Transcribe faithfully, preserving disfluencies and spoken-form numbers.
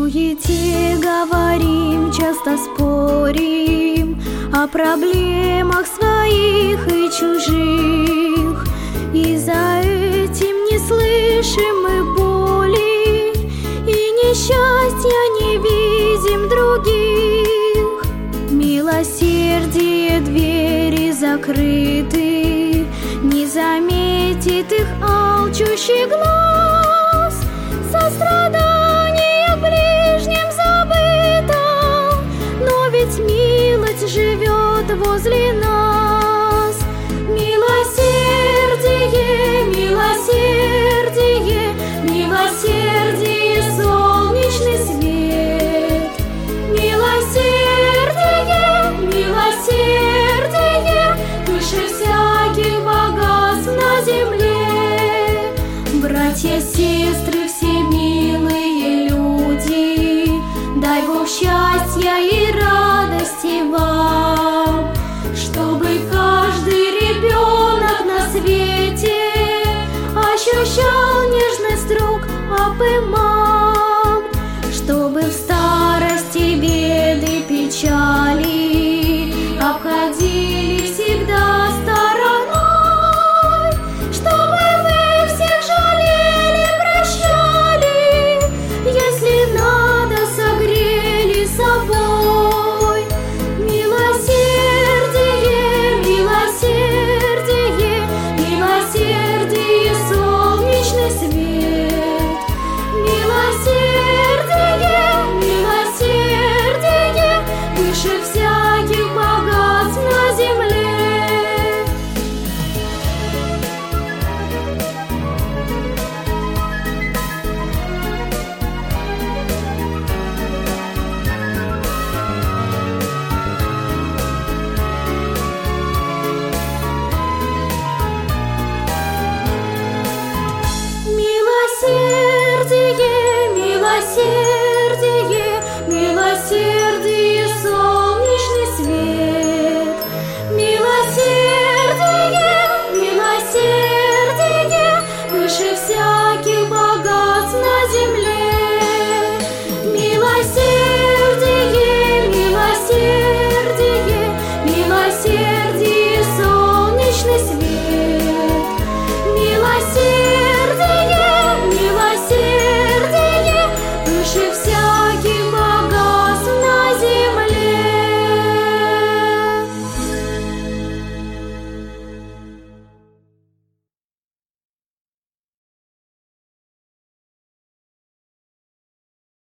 суете говорим, часто спорим о проблемах своих и чужих, и за этим не слышим мы боли, и несчастья не видим других. Милосердие двери закрыты, не заметит их алчущий глаз. Сострадание ближним забыто, но ведь милость живет возле нас. Милосердие, милосердие, милосердие, солнечный свет. Милосердие, милосердие, выше всяких богатств на земле. Братья, сестры, все милые люди, дай Бог счастья и радости вам, чтобы каждый ребенок на свете ощущал нежность рук папы, мамы.